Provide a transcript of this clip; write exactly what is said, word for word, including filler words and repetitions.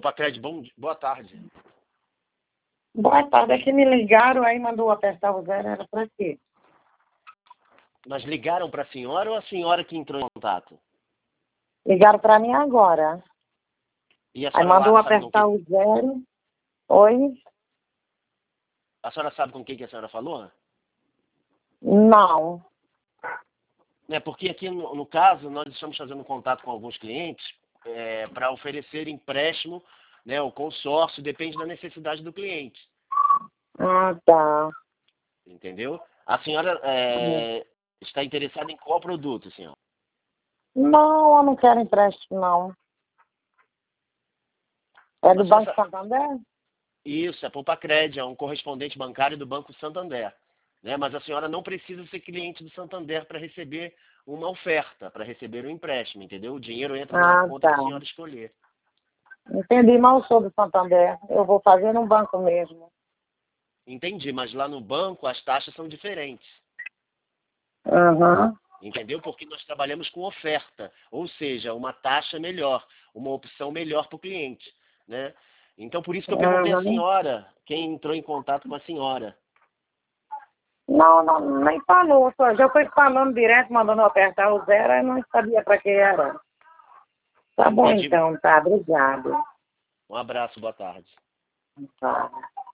Popacred, bom, boa tarde. Boa tarde, é que me ligaram, aí mandou apertar o zero, era pra quê? Mas ligaram para a senhora ou a senhora que entrou em contato? Ligaram pra mim agora. E a Aí senhora mandou lá sabe com apertar quem? o zero. Oi? A senhora sabe com quem que a senhora falou? Não. É porque aqui no, no caso nós estamos fazendo contato com alguns clientes é, para oferecer empréstimo, né? O consórcio depende da necessidade do cliente, Ah, tá. entendeu? A senhora é, está interessada em qual produto, senhora? Não, eu não quero empréstimo, não. É do A senhora Banco sa- Santander? Isso, é Popacred, é um correspondente bancário do Banco Santander. Né? Mas a senhora não precisa ser cliente do Santander para receber uma oferta, para receber um empréstimo, entendeu? O dinheiro entra na Ah, conta que tá. a senhora escolher. Entendi, mal sou do Santander. Eu vou fazer no banco mesmo. Entendi, mas lá no banco as taxas são diferentes. Aham. Entendeu? Porque nós trabalhamos com oferta, ou seja, uma taxa melhor, uma opção melhor para o cliente. Né? Então, por isso que eu perguntei à Aham. senhora, quem entrou em contato com a senhora. Não, não, nem falou. Só já foi falando direto, mandando apertar o zero, eu não sabia pra que era. Tá bom Entendi. então, tá. Obrigado. Um abraço, boa tarde. Tá.